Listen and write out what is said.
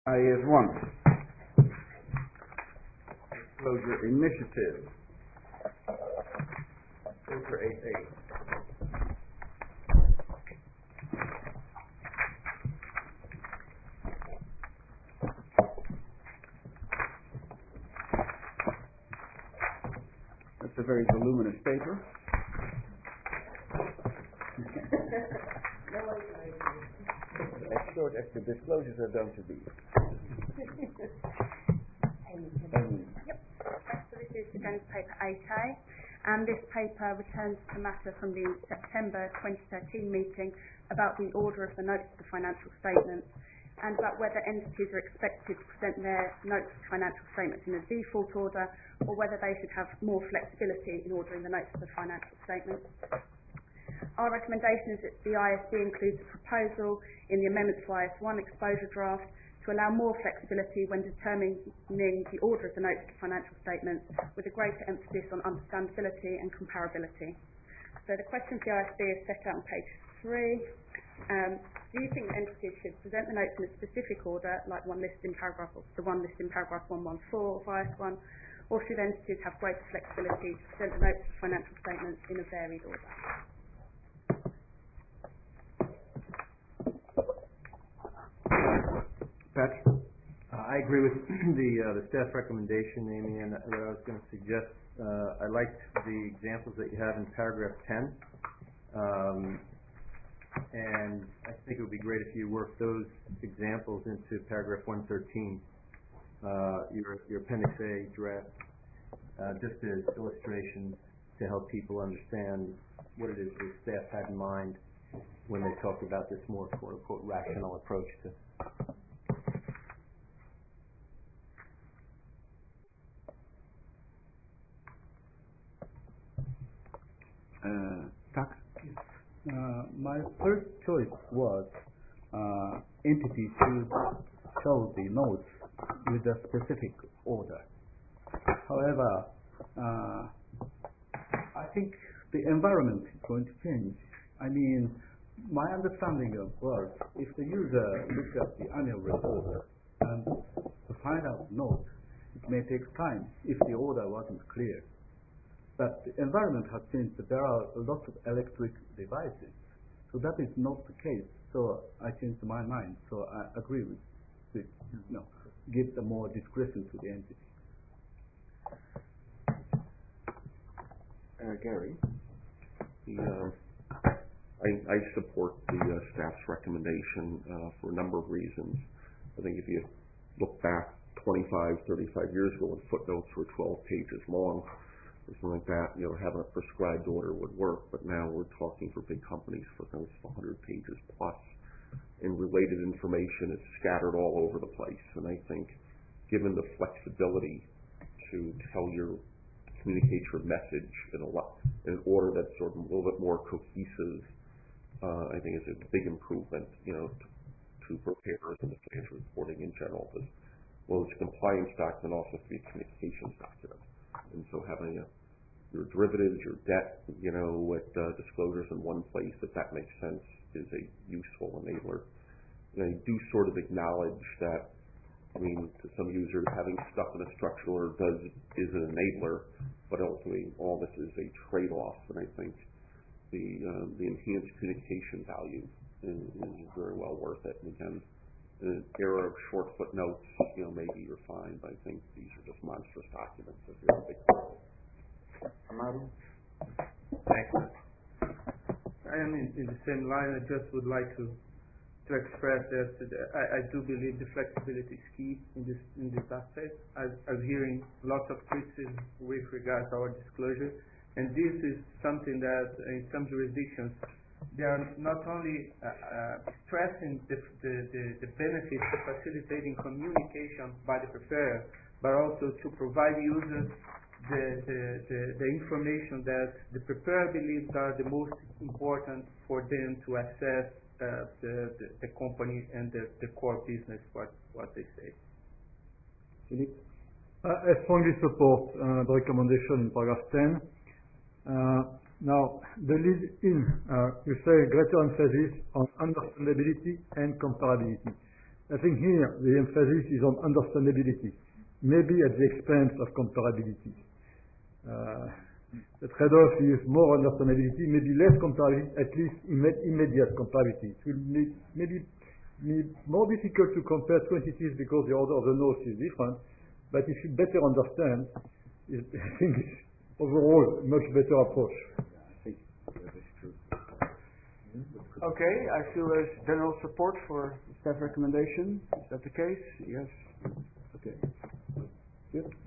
IAS1, Disclosure Initiative, Filter 8A. That's a very voluminous paper. As short as the disclosures are going to be. Yep. So this is Agenda Paper 8A, and this paper returns to matter from the September 2013 meeting about the order of the notes of the financial statements and about whether entities are expected to present their notes of financial statements in a default order or whether they should have more flexibility in ordering the notes of the financial statements. Our recommendation is that the IASB includes a proposal in the amendment to IAS1 exposure draft to allow more flexibility when determining the order of the notes of the financial statements with a greater emphasis on understandability and comparability. So the questions the IASB is set out on page 3. Do you think entities should present the notes in a specific order, like the one listed in paragraph 114 of IAS1, or should entities have greater flexibility to present the notes of financial statements in a varied order? Pat? I agree with the staff recommendation, Amy, and what I was going to suggest. I liked the examples that you have in paragraph 10, and I think it would be great if you work those examples into paragraph 113, your Appendix A draft, just as illustrations to help people understand what it is the staff had in mind when they talked about this more quote-unquote rational approach to. My first choice was entity should show the notes with a specific order. However, I think the environment is going to change. I mean, my understanding was if the user looks at the annual report and to find out notes, it may take time if the order wasn't clear. But the environment has changed. There are a lot of electric devices. So that is not the case. So I changed my mind. So I agree with it. Give the more discretion to the entity. Gary? I support the staff's recommendation for a number of reasons. I think if you look back 25, 35 years ago when footnotes were 12 pages long, something like that, having a prescribed order would work, but now we're talking for big companies, footnotes of 100 pages plus, and related information is scattered all over the place. And I think given the flexibility to communicate your message in an order that's sort of a little bit more cohesive, I think is a big improvement, to preparers and the financial reporting in general. Because, well, it's a compliance document, also has to be a communications document. And so having your derivatives, your debt, with disclosures in one place, if that makes sense, is a useful enabler. And I do sort of acknowledge that, to some users, having stuff in a structural order is an enabler, but ultimately all this is a trade-off, and I think the enhanced communication value is very well worth it. And again, in an era of short footnotes, maybe you're fine, but I think these are just monstrous documents if you're a big company. Excellent. I am in the same line. I just would like to express that I do believe the flexibility is key in this aspect. I'm hearing lots of criticism with regards to our disclosure, and this is something that in some jurisdictions they are not only stressing the benefits of facilitating communication by the preparer, but also to provide users the information that the preparer believes are the most important for them to assess the company and the core business, what they say. Philippe? I strongly support the recommendation in paragraph 10. Now, the lead-in, you say greater emphasis on understandability and comparability. I think here the emphasis is on understandability, maybe at the expense of comparability. The trade-off is more understandability, maybe less comparability, at least immediate comparability. It will maybe be more difficult to compare two entities because the order of the notes is different, but if you better understand, I think it's overall a much better approach. Okay, I feel there's general support for staff recommendation. Is that the case? Yes. Okay. Good.